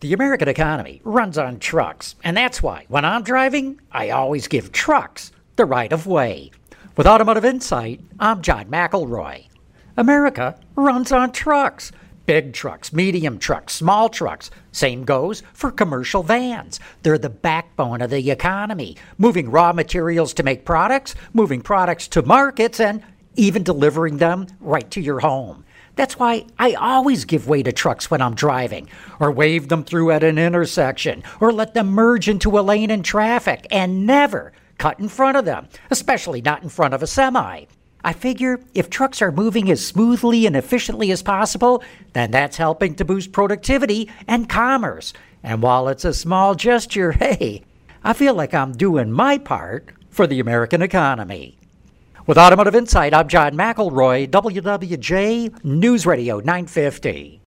The American economy runs on trucks, and that's why when I'm driving, I always give trucks the right of way. With Automotive Insight, I'm John McElroy. America runs on trucks. Big trucks, medium trucks, small trucks. Same goes for commercial vans. They're the backbone of the economy, moving raw materials to make products, moving products to markets, and even delivering them right to your home. That's why I always give way to trucks when I'm driving, or wave them through at an intersection, or let them merge into a lane in traffic, and never cut in front of them, especially not in front of a semi. I figure if trucks are moving as smoothly and efficiently as possible, then that's helping to boost productivity and commerce. And while it's a small gesture, hey, I feel like I'm doing my part for the American economy. With Automotive Insight, I'm John McElroy, WWJ News Radio 950.